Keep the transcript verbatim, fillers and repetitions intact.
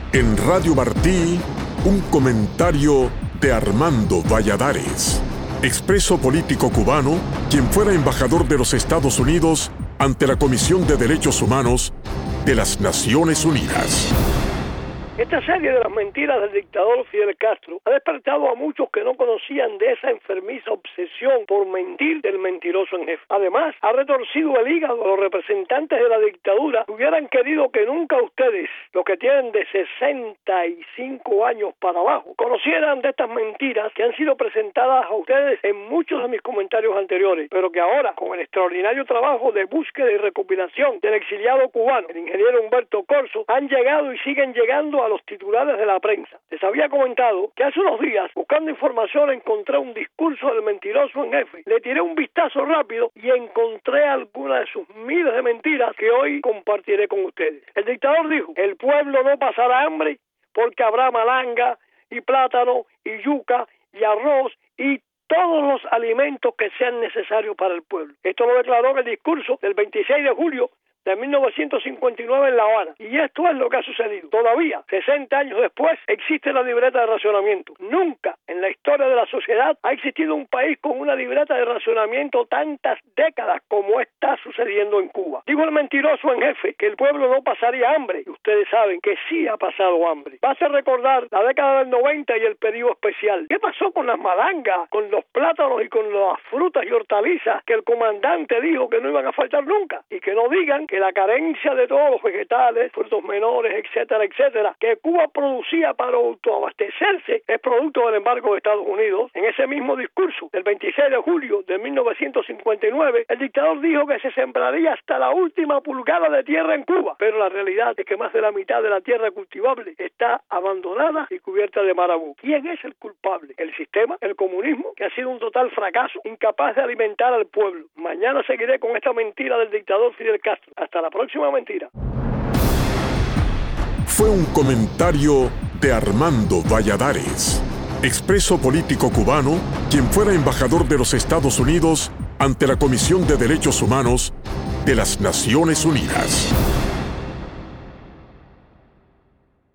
En Radio Martí, un comentario de Armando Valladares, expreso político cubano, quien fuera embajador de los Estados Unidos ante la Comisión de Derechos Humanos de las Naciones Unidas. Esta serie de las mentiras del dictador Fidel Castro ha despertado a muchos que no conocían de esa enfermiza obsesión por mentir del mentiroso en jefe. Además, ha retorcido el hígado a los representantes de la dictadura que hubieran querido que nunca ustedes, los que tienen de sesenta y cinco años para abajo, conocieran de estas mentiras que han sido presentadas a ustedes en muchos de mis comentarios anteriores, pero que ahora, con el extraordinario trabajo de búsqueda y recopilación del exiliado cubano, el ingeniero Humberto Corso, han llegado y siguen llegando a los titulares de la prensa. Les había comentado que hace unos días, buscando información, encontré un discurso del mentiroso en jefe. Le tiré un vistazo rápido y encontré algunas de sus miles de mentiras que hoy compartiré con ustedes. El dictador dijo: el pueblo no pasará hambre porque habrá malanga y plátano y yuca y arroz y todos los alimentos que sean necesarios para el pueblo. Esto lo declaró en el discurso del veintiséis de julio de mil novecientos cincuenta y nueve en La Habana. Y esto es lo que ha sucedido. Todavía, sesenta años después, existe la libreta de racionamiento. Nunca en la historia de la sociedad ha existido un país con una libreta de racionamiento tantas décadas como está sucediendo en Cuba. Dijo el mentiroso en jefe que el pueblo no pasaría hambre, y ustedes saben que sí ha pasado hambre. Basta recordar la década del noventa y el periodo especial. ¿Qué pasó con las malangas, con los plátanos y con las frutas y hortalizas que el comandante dijo que no iban a faltar nunca? Y que no digan que la carencia de todos los vegetales, frutos menores, etcétera, etcétera, que Cuba producía para autoabastecerse, es producto del embargo de Estados Unidos. En ese mismo discurso del veintiséis de julio de mil novecientos cincuenta y nueve, el dictador dijo que se sembraría hasta la última pulgada de tierra en Cuba, pero la realidad es que más de la mitad de la tierra cultivable está abandonada y cubierta de marabú. ¿Quién es el culpable? ¿El sistema? ¿El comunismo? Que ha sido un total fracaso, incapaz de alimentar al pueblo. Mañana seguiré con esta mentira del dictador Fidel Castro. Hasta la próxima mentira. Fue un comentario de Armando Valladares, expreso político cubano, quien fuera embajador de los Estados Unidos ante la Comisión de Derechos Humanos de las Naciones Unidas.